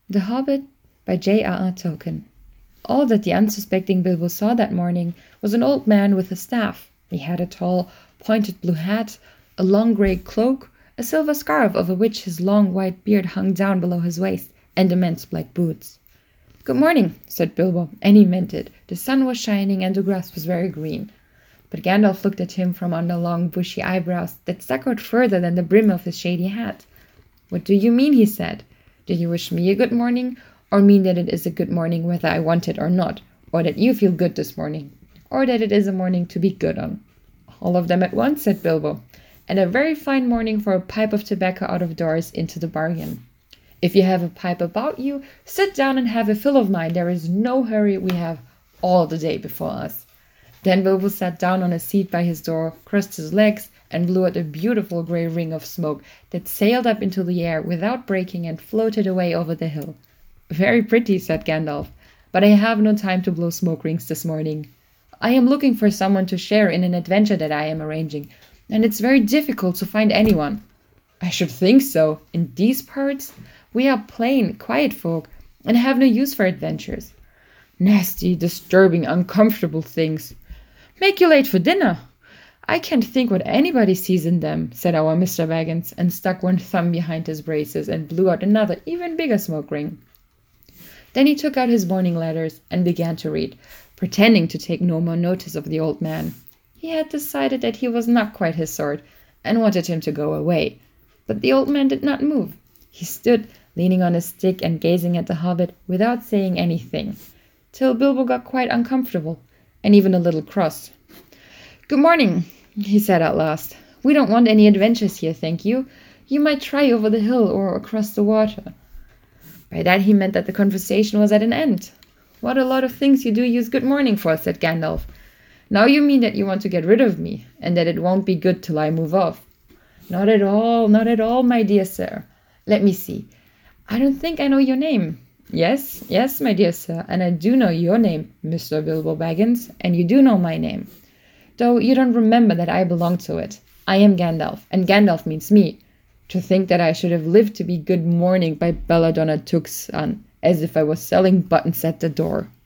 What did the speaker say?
The Hobbit by J.R.R. Tolkien. All that the unsuspecting Bilbo saw that morning was an old man with a staff. He had a tall, pointed blue hat, a long grey cloak, a silver scarf over which his long white beard hung down below his waist, and immense black boots. "Good morning," said Bilbo, and he meant it. The sun was shining and the grass was very green. But Gandalf looked at him from under long bushy eyebrows that stuck out further than the brim of his shady hat. "What do you mean?" he said. "Do you wish me a good morning, or mean that it is a good morning whether I want it or not, or that you feel good this morning, or that it is a morning to be good on?" "All of them at once," said Bilbo, "and a very fine morning for a pipe of tobacco out of doors into the bargain. If you have a pipe about you, sit down and have a fill of mine. There is no hurry. We have all the day before us." Then Bilbo sat down on a seat by his door, crossed his legs, and blew out a beautiful grey ring of smoke that sailed up into the air without breaking and floated away over the hill. "Very pretty," said Gandalf, "but I have no time to blow smoke rings this morning. I am looking for someone to share in an adventure that I am arranging, and it's very difficult to find anyone." "I should think so. In these parts, we are plain, quiet folk, and have no use for adventures. Nasty, disturbing, uncomfortable things. Make you late for dinner. I can't think what anybody sees in them," said our Mr. Baggins, and stuck one thumb behind his braces and blew out another, even bigger smoke ring. Then he took out his morning letters and began to read, pretending to take no more notice of the old man. He had decided that he was not quite his sort, and wanted him to go away. But the old man did not move. He stood, leaning on his stick and gazing at the hobbit without saying anything, till Bilbo got quite uncomfortable, and even a little cross. "Good morning," he said at last. "We don't want any adventures here, thank you. You might try over the hill or across the water." By that he meant that the conversation was at an end. "What a lot of things you do use good morning for," said Gandalf. "Now you mean that you want to get rid of me, and that it won't be good till I move off." Not at all, my dear sir. Let me see. I don't think I know your name." Yes, my dear sir, and I do know your name, Mr. Bilbo Baggins, and you do know my name. Though you don't remember that I belong to it. I am Gandalf, and Gandalf means me. To think that I should have lived to be good morning by Belladonna Took's son, as if I was selling buttons at the door."